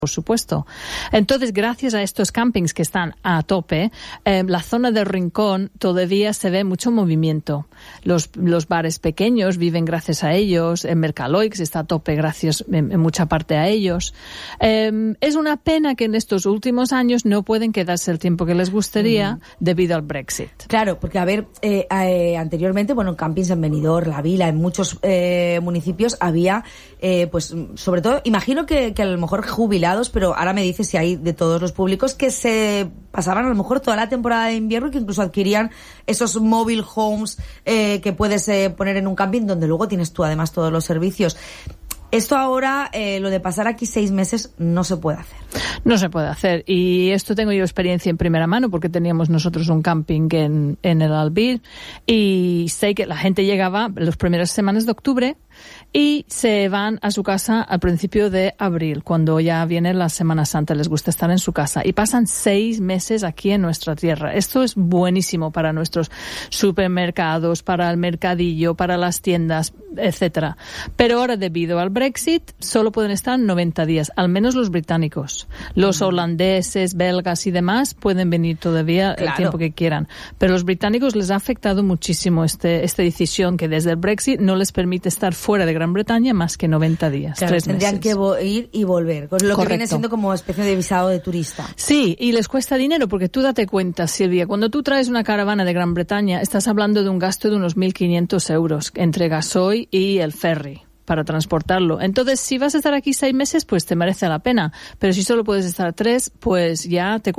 por supuesto. Entonces, gracias a estos campings que están a tope, la zona del Rincón todavía se ve mucho movimiento. Los bares pequeños viven gracias a ellos, en Mercaloix está a tope gracias en mucha parte a ellos. Es una pena que en estos últimos años no pueden quedarse el tiempo que les gustaría debido al Brexit. Claro, porque anteriormente, bueno, en campings en Benidorm, La Vila, en muchos municipios había, pues sobre todo, imagino que a lo mejor jubilados, pero ahora me dice si hay de todos los públicos que se pasaban a lo mejor toda la temporada de invierno y que incluso adquirían esos mobile homes que puedes poner en un camping donde luego tienes tú además todos los servicios. Esto ahora, lo de pasar aquí 6 meses, no se puede hacer. No se puede hacer. Y esto tengo yo experiencia en primera mano porque teníamos nosotros un camping en el Albir y sé que la gente llegaba las primeras semanas de octubre y se van a su casa al principio de abril, cuando ya viene la Semana Santa. Les gusta estar en su casa y pasan 6 meses aquí en nuestra tierra. Esto es buenísimo para nuestros supermercados, para el mercadillo, para las tiendas, etcétera. Pero ahora, debido al Brexit, solo pueden estar 90 días, al menos los británicos. Los holandeses, belgas y demás pueden venir todavía el tiempo que quieran. Pero los británicos les ha afectado muchísimo esta decisión que desde el Brexit no les permite estar fuera de Gran Bretaña más que 90 días. Claro, 3 tendrían meses. que ir y volver, con lo Correcto. que viene siendo como especie de visado de turista. Sí, y les cuesta dinero porque tú date cuenta, Silvia, cuando tú traes una caravana de Gran Bretaña, estás hablando de un gasto de unos 1.500 euros entre gasoil y el ferry para transportarlo. Entonces, si vas a estar aquí 6 meses, pues te merece la pena. Pero si solo puedes estar 3, pues ya te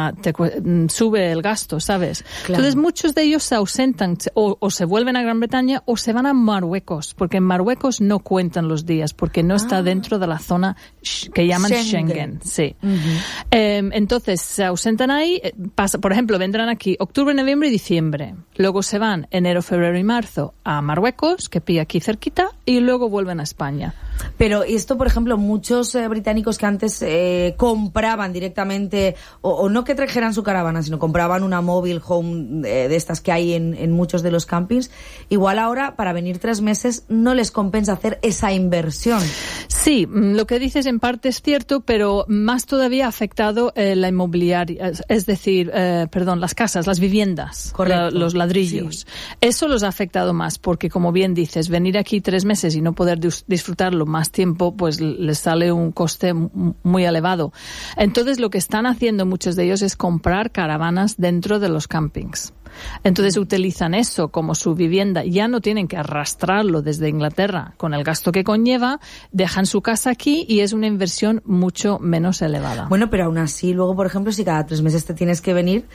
sube el gasto, ¿sabes? Claro. Entonces, muchos de ellos se ausentan o se vuelven a Gran Bretaña o se van a Marruecos, porque en Marruecos no cuentan los días, porque no está dentro de la zona que llaman Schengen. Sí. Entonces, se ausentan ahí, por ejemplo, vendrán aquí octubre, noviembre y diciembre. Luego se van enero, febrero y marzo a Marruecos, que pilla aquí cerquita, y luego vuelven a España. Pero esto, por ejemplo, muchos británicos que antes compraban directamente, o no que trajeran su caravana, sino compraban una mobile home de estas que hay en muchos de los campings, igual ahora para venir 3 meses no les compensa hacer esa inversión. Sí, lo que dices en parte es cierto, pero más todavía ha afectado la inmobiliaria, es decir, las casas, las viviendas, los ladrillos. Sí. Eso los ha afectado más porque, como bien dices, venir aquí 3 meses y no poder disfrutarlo más tiempo, pues les sale un coste muy elevado. Entonces, lo que están haciendo muchos de ellos es comprar caravanas dentro de los campings. Entonces utilizan eso como su vivienda, ya no tienen que arrastrarlo desde Inglaterra con el gasto que conlleva, dejan su casa aquí y es una inversión mucho menos elevada. Bueno, pero aún así, luego, por ejemplo, si cada 3 meses te tienes que venir,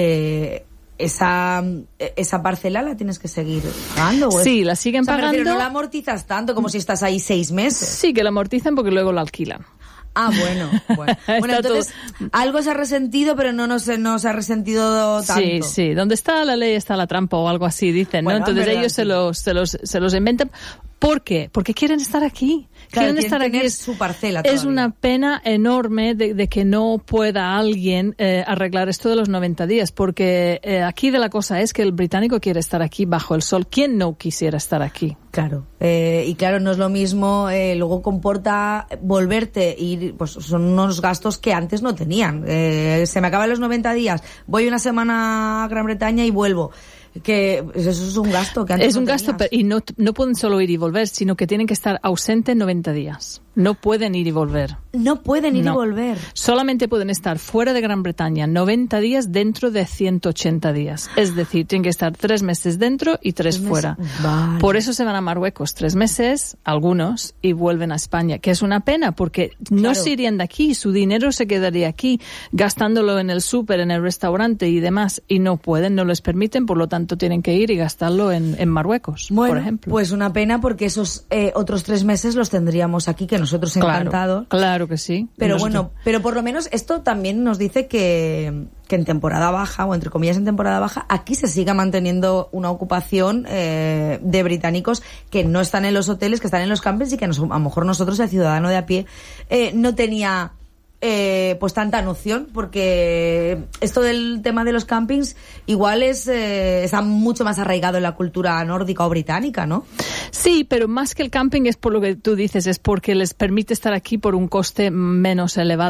esa parcela la tienes que seguir pagando. Sí, la siguen pagando. Pero no la amortizas tanto como si estás ahí 6 meses. Sí, que la amortizan porque luego la alquilan. Ah, bueno. Bueno, entonces, algo se ha resentido, pero no se ha resentido tanto. Sí. Donde está la ley está la trampa o algo así, dicen, ¿no? Entonces ellos se los inventan. ¿Por qué? Porque quieren estar aquí. Claro, quieren estar aquí. Su parcela es una pena enorme de que no pueda alguien arreglar esto de los 90 días, porque aquí de la cosa es que el británico quiere estar aquí bajo el sol. ¿Quién no quisiera estar aquí? Claro. Y claro, no es lo mismo, luego comporta volverte ir, pues son unos gastos que antes no tenían. Se me acaban los 90 días, voy una semana a Gran Bretaña y vuelvo. Que eso es un gasto que antes es un no gasto, y no pueden solo ir y volver, sino que tienen que estar ausentes 90 días. No pueden ir y volver. No pueden ir y volver. Solamente pueden estar fuera de Gran Bretaña 90 días dentro de 180 días. Es decir, tienen que estar 3 meses dentro y 3 fuera. Vale. Por eso se van a Marruecos 3 meses, algunos, y vuelven a España. Que es una pena, porque no se irían de aquí. Su dinero se quedaría aquí, gastándolo en el súper, en el restaurante y demás. Y no pueden, no les permiten, por lo tanto tienen que ir y gastarlo en Marruecos, bueno, por ejemplo. Pues una pena, porque esos otros 3 meses los tendríamos aquí, que nosotros encantados. Claro que sí. Pero bueno, pero por lo menos esto también nos dice que en temporada baja, o entre comillas en temporada baja, aquí se siga manteniendo una ocupación de británicos que no están en los hoteles, que están en los campings, y que a lo mejor nosotros, el ciudadano de a pie, no tenía pues tanta noción, porque esto del tema de los campings igual está mucho más arraigado en la cultura nórdica o británica, ¿no? Sí, pero más que el camping es por lo que tú dices, es porque les permite estar aquí por un coste menos elevado.